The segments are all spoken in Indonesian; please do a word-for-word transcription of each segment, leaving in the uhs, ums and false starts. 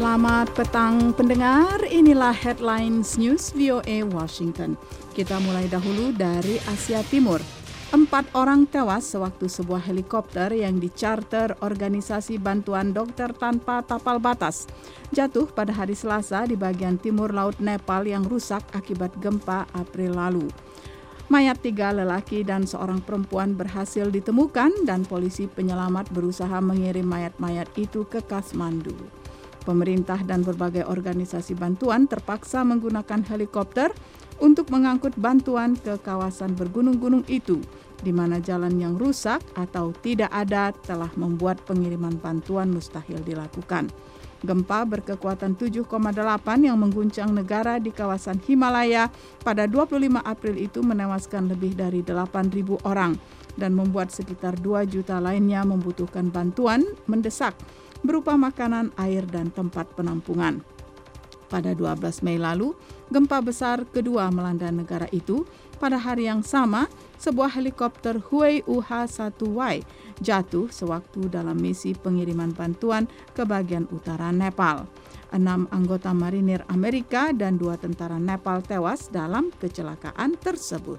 Selamat petang pendengar, inilah Headlines News V O A Washington. Kita mulai dahulu dari Asia Timur. Empat orang tewas sewaktu sebuah helikopter yang dicarter organisasi bantuan dokter tanpa tapal batas jatuh pada hari Selasa di bagian timur laut Nepal yang rusak akibat gempa April lalu. Mayat tiga lelaki dan seorang perempuan berhasil ditemukan dan polisi penyelamat berusaha mengirim mayat-mayat itu ke Kathmandu. Pemerintah dan berbagai organisasi bantuan terpaksa menggunakan helikopter untuk mengangkut bantuan ke kawasan bergunung-gunung itu, di mana jalan yang rusak atau tidak ada telah membuat pengiriman bantuan mustahil dilakukan. Gempa berkekuatan tujuh koma delapan yang mengguncang negara di kawasan Himalaya pada dua puluh lima April itu menewaskan lebih dari delapan ribu orang dan membuat sekitar dua juta lainnya membutuhkan bantuan mendesak berupa makanan, air, dan tempat penampungan. Pada dua belas Mei lalu, gempa besar kedua melanda negara itu. Pada hari yang sama, sebuah helikopter Huey U H satu Y jatuh sewaktu dalam misi pengiriman bantuan ke bagian utara Nepal. Enam anggota marinir Amerika dan dua tentara Nepal tewas dalam kecelakaan tersebut.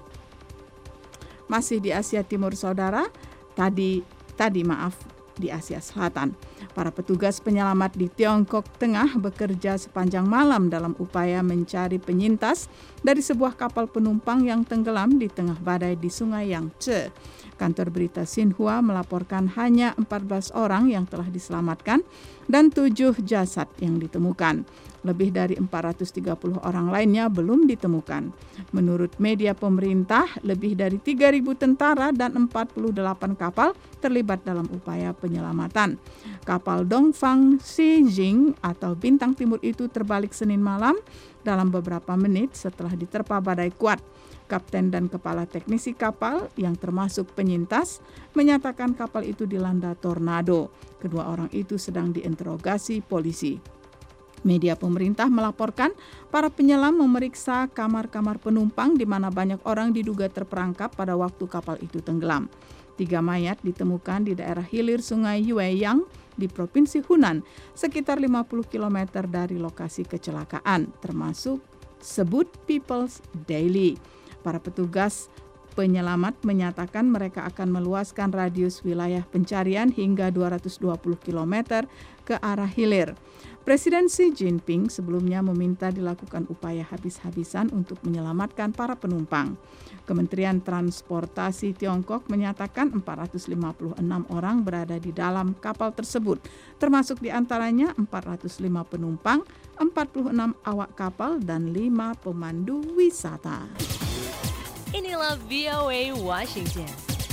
Masih di Asia Timur, saudara, tadi tadi maaf di Asia Selatan. Para petugas penyelamat di Tiongkok Tengah bekerja sepanjang malam dalam upaya mencari penyintas dari sebuah kapal penumpang yang tenggelam di tengah badai di Sungai Yangtze. Kantor berita Xinhua melaporkan hanya empat belas orang yang telah diselamatkan dan tujuh jasad yang ditemukan. Lebih dari empat ratus tiga puluh orang lainnya belum ditemukan. Menurut media pemerintah, lebih dari tiga ribu tentara dan empat puluh delapan kapal terlibat dalam upaya penyelamatan. Kapal Dongfang Xijing atau Bintang Timur itu terbalik Senin malam dalam beberapa menit setelah diterpa badai kuat. Kapten dan kepala teknisi kapal yang termasuk penyintas menyatakan kapal itu dilanda tornado. Kedua orang itu sedang diinterogasi polisi. Media pemerintah melaporkan para penyelam memeriksa kamar-kamar penumpang di mana banyak orang diduga terperangkap pada waktu kapal itu tenggelam. Tiga mayat ditemukan di daerah hilir Sungai Yueyang di Provinsi Hunan, sekitar lima puluh kilometer dari lokasi kecelakaan, termasuk sebut People's Daily. Para petugas penyelamat menyatakan mereka akan meluaskan radius wilayah pencarian hingga dua ratus dua puluh kilometer ke arah hilir. Presiden Xi Jinping sebelumnya meminta dilakukan upaya habis-habisan untuk menyelamatkan para penumpang. Kementerian Transportasi Tiongkok menyatakan empat ratus lima puluh enam orang berada di dalam kapal tersebut, termasuk diantaranya empat ratus lima penumpang, empat puluh enam awak kapal, dan lima pemandu wisata. Inilah V O A Washington.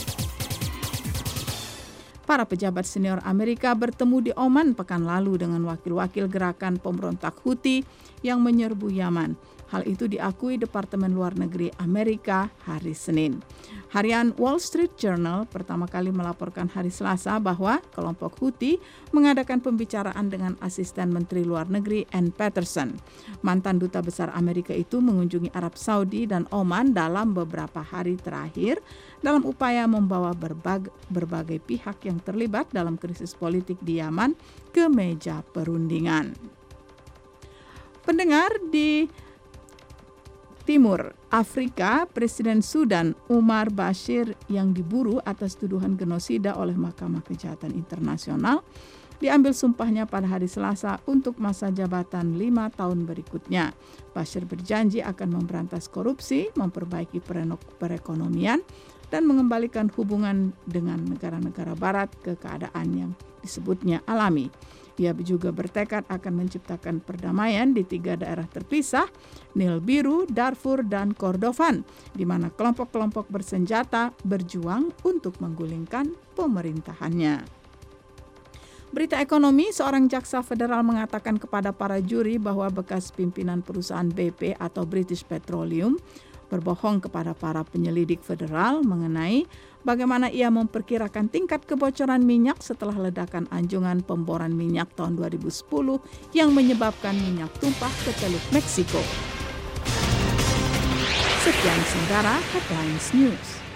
Para pejabat senior Amerika bertemu di Oman pekan lalu dengan wakil-wakil gerakan pemberontak Houthi yang menyerbu Yaman. Hal itu diakui Departemen Luar Negeri Amerika hari Senin. Harian Wall Street Journal pertama kali melaporkan hari Selasa bahwa kelompok Houthi mengadakan pembicaraan dengan asisten Menteri Luar Negeri Ann Patterson. Mantan duta besar Amerika itu mengunjungi Arab Saudi dan Oman dalam beberapa hari terakhir dalam upaya membawa berbagai, berbagai pihak yang terlibat dalam krisis politik di Yaman ke meja perundingan. Pendengar, di Timur Afrika, Presiden Sudan Umar Bashir yang diburu atas tuduhan genosida oleh Mahkamah Kejahatan Internasional diambil sumpahnya pada hari Selasa untuk masa jabatan lima tahun berikutnya. Bashir berjanji akan memberantas korupsi, memperbaiki perekonomian, dan mengembalikan hubungan dengan negara-negara barat ke keadaan yang disebutnya alami. Ia juga bertekad akan menciptakan perdamaian di tiga daerah terpisah, Nil Biru, Darfur, dan Kordofan, di mana kelompok-kelompok bersenjata berjuang untuk menggulingkan pemerintahannya. Berita ekonomi, seorang jaksa federal mengatakan kepada para juri bahwa bekas pimpinan perusahaan B P atau British Petroleum berbohong kepada para penyelidik federal mengenai bagaimana ia memperkirakan tingkat kebocoran minyak setelah ledakan anjungan pemboran minyak tahun dua ribu sepuluh yang menyebabkan minyak tumpah ke Teluk Meksiko. Sekian Senggara Headlines News.